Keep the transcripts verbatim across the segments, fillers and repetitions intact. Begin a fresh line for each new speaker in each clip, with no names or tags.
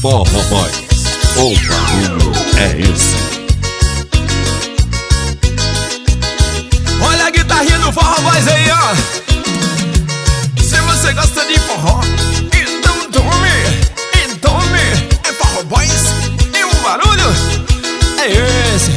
Forró Boys, o barulho é esse.
Olha a guitarrinha do Forró Boys aí, ó. Se você gosta de forró, então tome, e tome. É Forró Boys e o barulho é esse.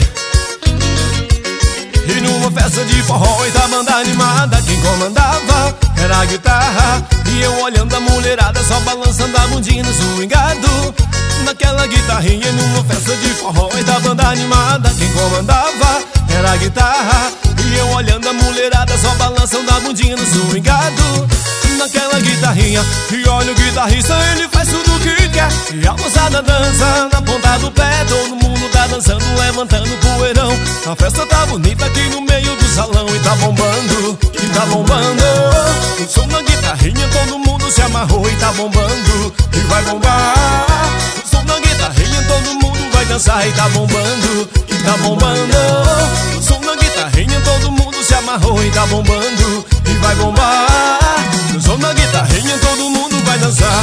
E numa festa de forró e da banda animada, quem comandava era a guitarra. E eu olhando a mulherada só balançando a bundinha no swingado. Naquela guitarrinha, numa festa de forró e da banda animada, quem comandava era a guitarra. E eu olhando a mulherada só balançando a bundinha no swingado. Naquela guitarrinha, e olha o guitarrista, ele faz tudo o que quer. E a moçada dança na ponta do pé, todo mundo tá dançando, levantando poeirão. A festa tá bonita aqui no meio do salão e tá bombando, e tá bombando. O som da guitarrinha, todo mundo se amarrou e tá bombando, e vai bombar. O som da guitarrinha, todo mundo vai dançar e tá bombando, e tá bombando. O som da guitarrinha, todo mundo se amarrou e tá bombando, e vai bombar. O som da guitarrinha, todo mundo vai dançar.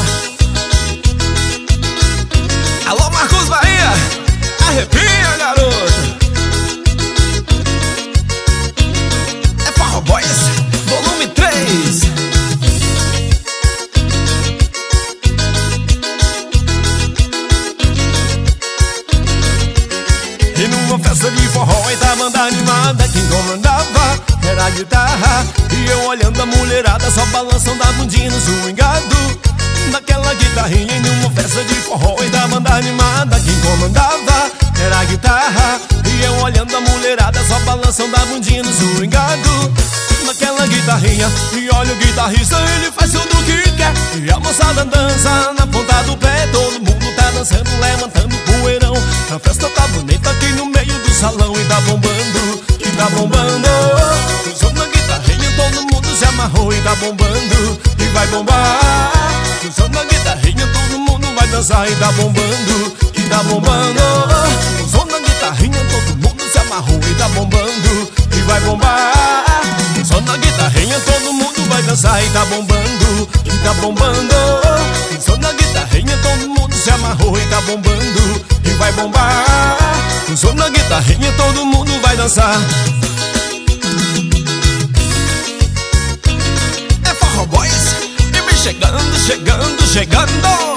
Alô, Marcos Bahia, arrepia, garoto. É Forró Boys, volume três. E numa festa de forró e da banda animada, quem comandava era a guitarra. E eu olhando a mulherada só balançando a bundinha no swingado. Naquela guitarrinha, e numa festa de forró e da banda animada, quem comandava era a guitarra. E eu olhando a mulherada só balançando a bundinha no swingado. Naquela guitarrinha, e olha o guitarrista, ele faz tudo o que quer. E a moçada dança na ponta do pé, todo mundo tá dançando, levantando poeirão. A festa tá bonita aqui no meio do salão e tá bombando, e tá bombando. O som da guitarrinha, todo mundo se amarrou e tá bombando, e vai bombar. O som da guitarrinha, todo mundo vai dançar e tá bombando, e tá bombando. O som da guitarrinha, todo mundo se amarrou e tá bombando, e vai bombar. O som da guitarrinha, todo mundo vai dançar e tá bombando, e tá bombando. O som da guitarrinha, todo mundo se amarrou e tá bombando, e vai bombar. O som da guitarrinha, todo mundo vai dançar. É Forró Boys, e vem chegando, chegando, chegando.